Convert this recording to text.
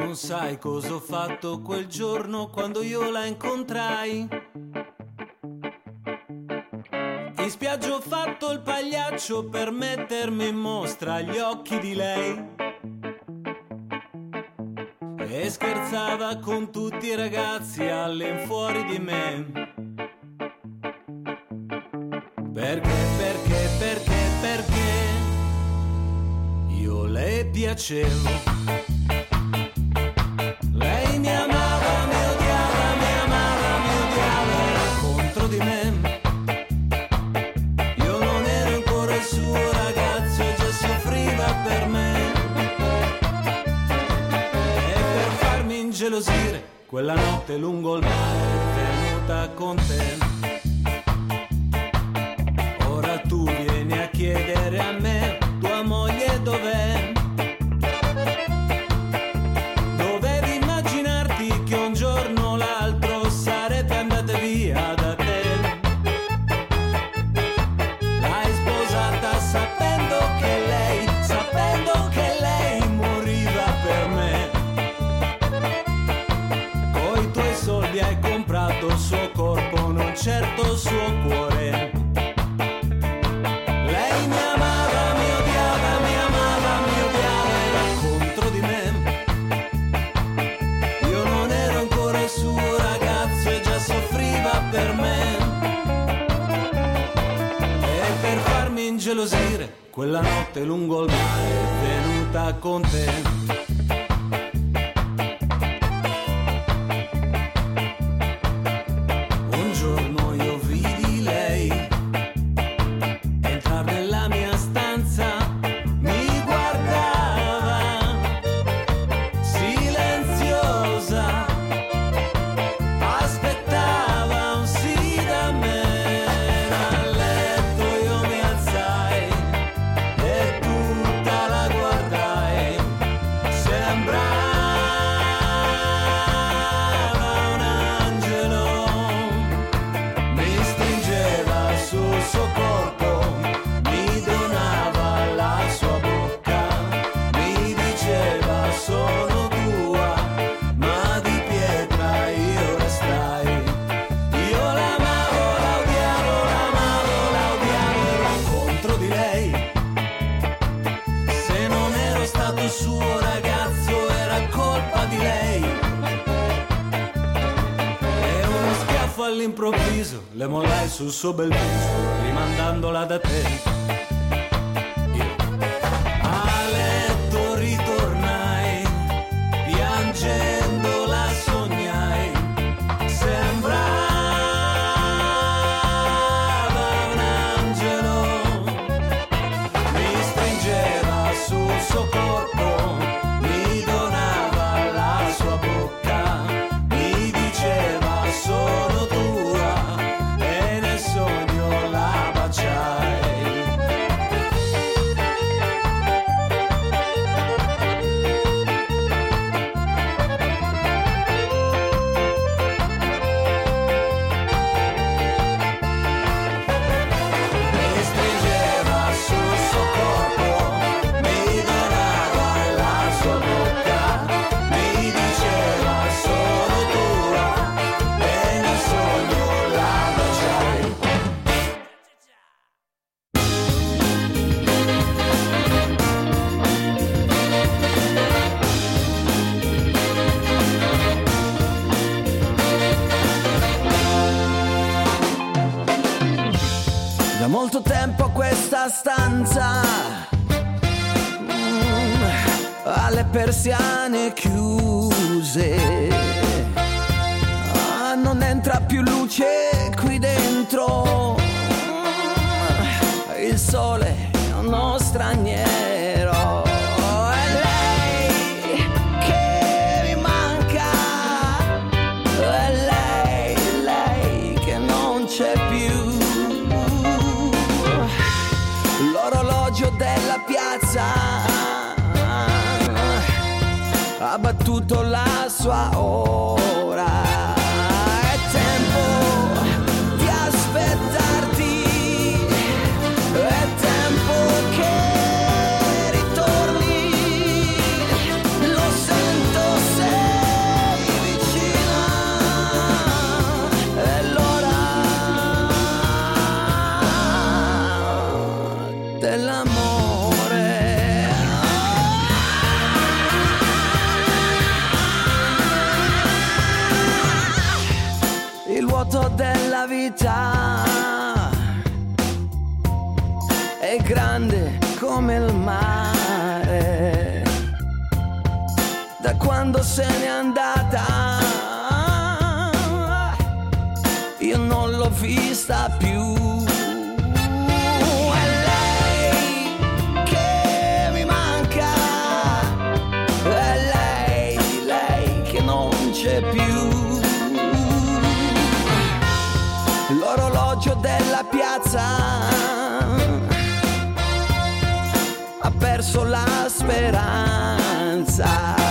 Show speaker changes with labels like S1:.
S1: non sai cosa ho fatto quel giorno quando io la incontrai. In spiaggia ho fatto il pagliaccio per mettermi in mostra agli occhi di lei. E scherzava con tutti i ragazzi all'infuori di me. Perché io le piacevo. Lei mi amava, mi odiava, mi amava, mi odiava, era contro di me. Io non ero ancora il suo ragazzo e già soffriva per me. E per farmi ingelosire, quella notte lungo il mare è venuta con te. Ora tu vieni a chiedere a me, tua moglie dov'è? Dovevi immaginarti che un giorno o l'altro sarete andate via da te. L'hai sposata sapendo che lei moriva per me. Coi tuoi soldi hai comprato il suo corpo, non certo il suo cuore. Lei mi amava, mi odiava, mi amava, mi odiava, era contro di me. Io non ero ancora il suo ragazzo e già soffriva per me. E per farmi ingelosire, quella notte lungo il mare è venuta con te. Un giorno io vidi lei entrare nella mia stanza, mi guardava silenziosa, aspettava un sì da me. A letto io mi alzai e tutta la guardai, sembrava un angelo, mi stringeva sul suo corpo, mi donava la sua bocca, mi diceva sono tua, ma di pietra io restai. Io l'amavo, la odiavo, ero contro di lei. Se non ero stato il suo ragazzo era colpa di lei. E uno schiaffo all'improvviso le mollai sul suo bel viso, rimandandola da te. Io a letto ritornai, piangendo la sognai, sembrava un angelo, mi stringeva sul suo corpo, mi donava la sua bocca, mi diceva sono tua, e nel sogno la baciai. Mi stringeva sul suo corpo, mi donava la sua bocca, mi diceva sono tua, e nel sogno la baciai.
S2: Da molto tempo questa stanza ha le persiane chiuse, non entra più luce qui dentro, il sole è uno straniero. È lei che mi manca, è lei che non c'è più. L'orologio della piazza ha battuto la sua ora. È tempo di aspettarti, è tempo che ritorni. Lo sento dell'amore. Il vuoto della vita è grande come il mare. Da quando se n'è andata io non l'ho vista più. È lei che mi manca, è lei che non c'è più. L'orologio della piazza ha perso la speranza.